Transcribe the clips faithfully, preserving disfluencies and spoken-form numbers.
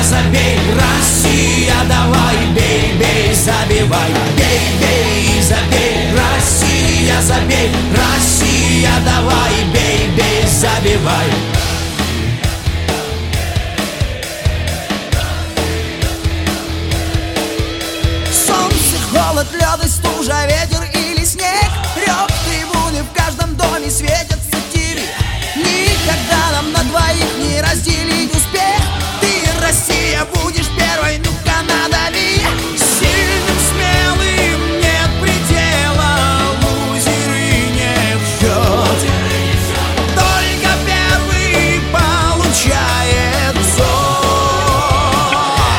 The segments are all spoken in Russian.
забей, Россия, давай, бей, бей, забивай. Бей, бей, забей, Россия, забей, Россия, давай, бей, бей, забивай. Солнце, холод, лед и стужа, ветер или снег, рев трибуны, в каждом доме светятся тири. Никогда нам на двоих не разделить успех. Ты, Россия, будешь первой, ну-ка надави. Сильным, смелым нет предела, лузеры не в счет. Только первый получает золото.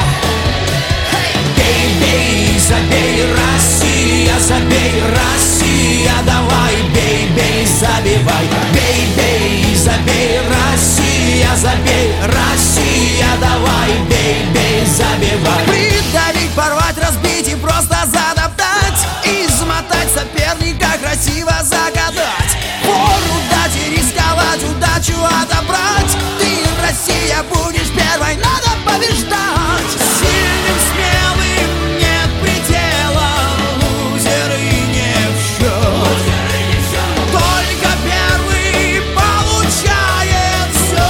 Бей, бей, забей, Россия, забей, Россия, давай, бей, бей, забивай. Бей, бей, забей, Россия, забей, Россия, давай, бей, бей, забивай. Придавить, порвать, разбить и просто задоптать. Измотать соперника, красиво загадать. Пору дать и рисковать, удачу отобрать. Ты, Россия, будешь первой, надо побеждать. Сильным, смелым нет предела, лузеры не в счет. Только первый получает все.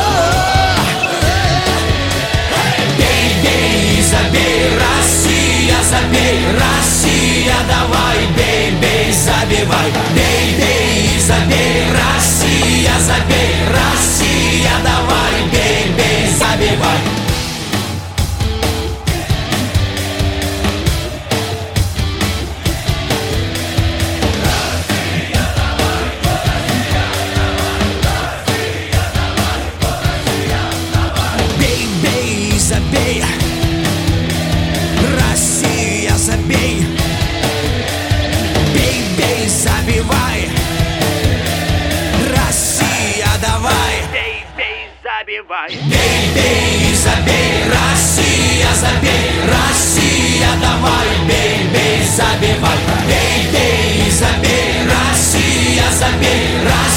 Бей, бей, забей, Россия, забей, Россия, давай, бей, бей, забивай. Бей, бей, забей, Россия, забей, Россия, давай, бей, бей, забивай. Бей, бей, забей, Россия, забей. Бей, бей, забивай, Россия, давай. Бей, бей, забивай. Бей, бей, забей, Россия, забей, Россия, давай, бей, бей, забивай. Бей, бей, забей, Россия, забей, Россия.